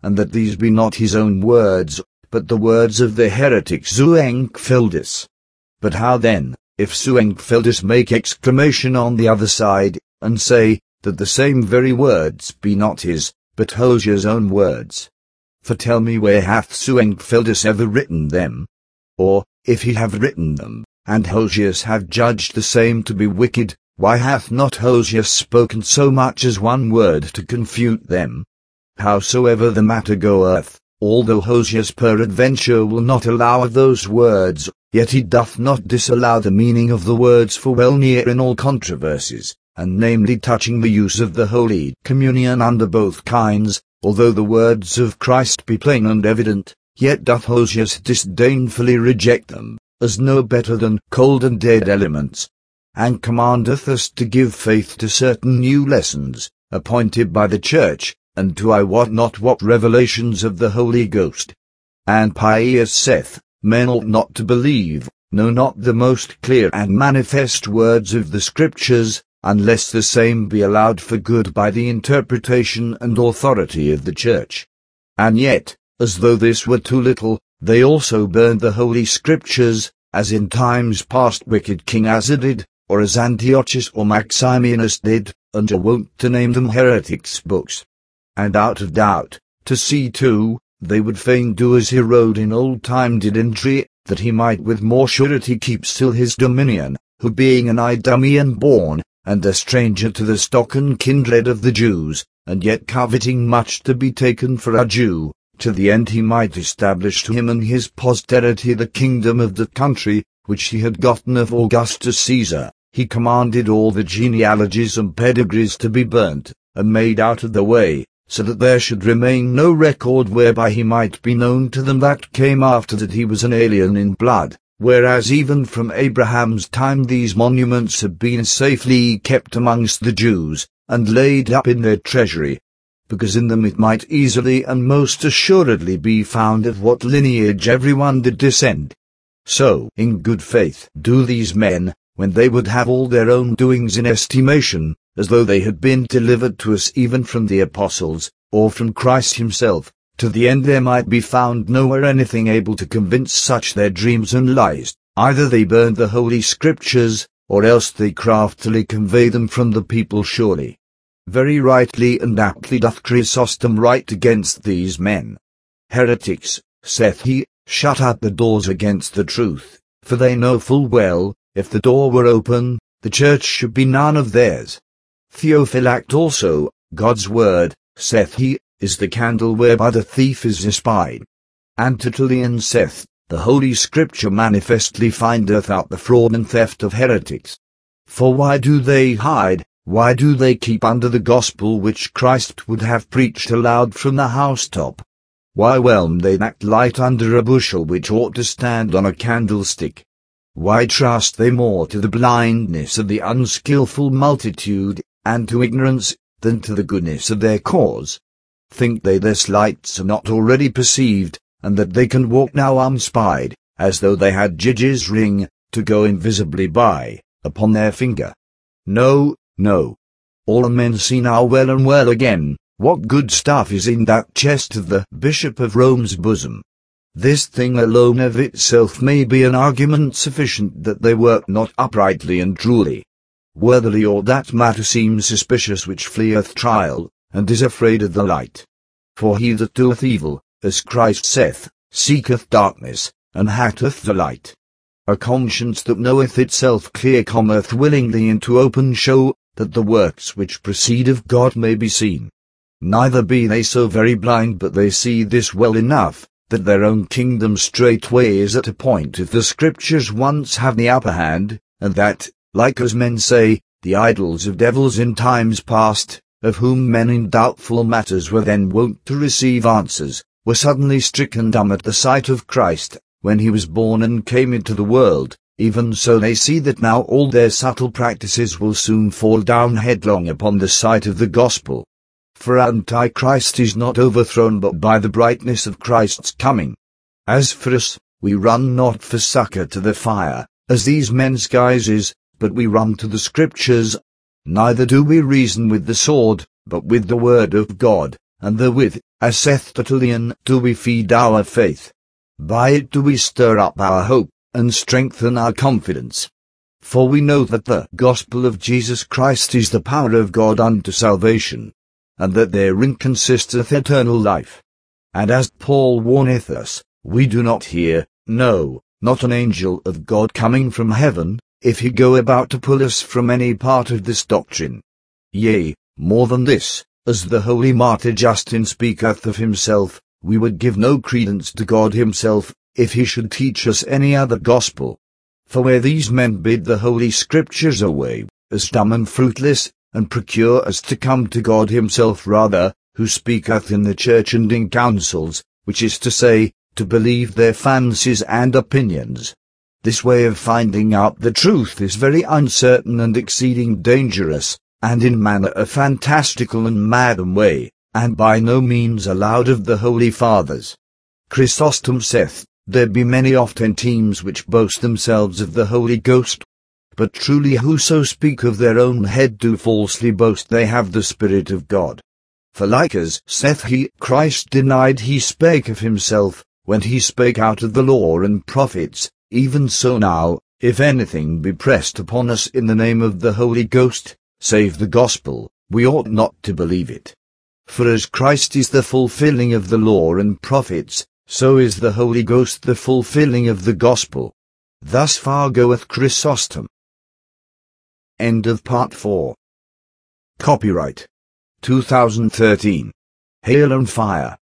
and that these be not his own words, but the words of the heretic Zuingfildus. But how then, if Zuingfildus make exclamation on the other side, and say, that the same very words be not his, but Hosiah's own words? For tell me, where hath Zuingfildus ever written them? Or, if he have written them, and Hosius have judged the same to be wicked, why hath not Hosiah spoken so much as one word to confute them? Howsoever the matter goeth, although Hosius peradventure will not allow of those words, yet he doth not disallow the meaning of the words for well near in all controversies, and namely touching the use of the Holy Communion under both kinds, although the words of Christ be plain and evident, yet doth Hosius disdainfully reject them, as no better than cold and dead elements, and commandeth us to give faith to certain new lessons, appointed by the Church, and to I wot not what revelations of the Holy Ghost. And Pius saith, men ought not to believe, no not the most clear and manifest words of the Scriptures, unless the same be allowed for good by the interpretation and authority of the Church. And yet, as though this were too little, they also burned the Holy Scriptures, as in times past wicked King Asa did, or as Antiochus or Maximianus did, and are wont to name them heretics' books. And out of doubt, to see too, they would fain do as Herod in old time did in Tyre, that he might with more surety keep still his dominion, who being an Idumean born, and a stranger to the stock and kindred of the Jews, and yet coveting much to be taken for a Jew, to the end he might establish to him and his posterity the kingdom of the country, which he had gotten of Augustus Caesar, he commanded all the genealogies and pedigrees to be burnt, and made out of the way, so that there should remain no record whereby he might be known to them that came after that he was an alien in blood, whereas even from Abraham's time these monuments had been safely kept amongst the Jews, and laid up in their treasury, because in them it might easily and most assuredly be found of what lineage every one did descend. So, in good faith, do these men, when they would have all their own doings in estimation, as though they had been delivered to us even from the apostles, or from Christ himself, to the end there might be found nowhere anything able to convince such their dreams and lies, either they burned the Holy Scriptures, or else they craftily convey them from the people surely. Very rightly and aptly doth Chrysostom write against these men. Heretics, saith he, shut up the doors against the truth, for they know full well, if the door were open, the Church should be none of theirs. Theophylact also, God's word, saith he, is the candle whereby the thief is espied. And Tertullian saith, the Holy Scripture manifestly findeth out the fraud and theft of heretics. For why do they hide, why do they keep under the gospel which Christ would have preached aloud from the housetop? Why whelm they that light under a bushel which ought to stand on a candlestick? Why trust they more to the blindness of the unskilful multitude, and to ignorance, than to the goodness of their cause? Think they their slights are not already perceived, and that they can walk now unspied, as though they had Gige's ring, to go invisibly by, upon their finger? No, no. All men see now well and well again, what good stuff is in that chest of the Bishop of Rome's bosom. This thing alone of itself may be an argument sufficient that they work not uprightly and truly. Worthily or that matter seems suspicious which fleeth trial, and is afraid of the light. For he that doeth evil, as Christ saith, seeketh darkness, and hateth the light. A conscience that knoweth itself clear cometh willingly into open show, that the works which proceed of God may be seen. Neither be they so very blind but they see this well enough, that their own kingdom straightway is at a point if the Scriptures once have the upper hand, and that, like as men say, the idols of devils in times past, of whom men in doubtful matters were then wont to receive answers, were suddenly stricken dumb at the sight of Christ, when he was born and came into the world, even so they see that now all their subtle practices will soon fall down headlong upon the sight of the gospel. For Antichrist is not overthrown but by the brightness of Christ's coming. As for us, we run not for succor to the fire, as these men's guises, but we run to the Scriptures. Neither do we reason with the sword, but with the word of God, and therewith, as saith Tertullian, do we feed our faith. By it do we stir up our hope, and strengthen our confidence. For we know that the gospel of Jesus Christ is the power of God unto salvation, and that therein consisteth eternal life. And as Paul warneth us, we do not hear, no, not an angel of God coming from heaven, if he go about to pull us from any part of this doctrine. Yea, more than this, as the holy martyr Justin speaketh of himself, we would give no credence to God himself, if he should teach us any other gospel. For where these men bid the holy scriptures away, as dumb and fruitless, and procure us to come to God himself rather, who speaketh in the church and in councils, which is to say, to believe their fancies and opinions. This way of finding out the truth is very uncertain and exceeding dangerous, and in manner a fantastical and madden way, and by no means allowed of the holy fathers. Chrysostom saith, there be many often teams which boast themselves of the Holy Ghost, but truly whoso speak of their own head do falsely boast they have the Spirit of God. For like as, saith he, Christ denied he spake of himself, when he spake out of the law and prophets, even so now, if anything be pressed upon us in the name of the Holy Ghost, save the gospel, we ought not to believe it. For as Christ is the fulfilling of the law and prophets, so is the Holy Ghost the fulfilling of the gospel. Thus far goeth Chrysostom. End of part four. Copyright two thousand thirteen. Hail and Fire.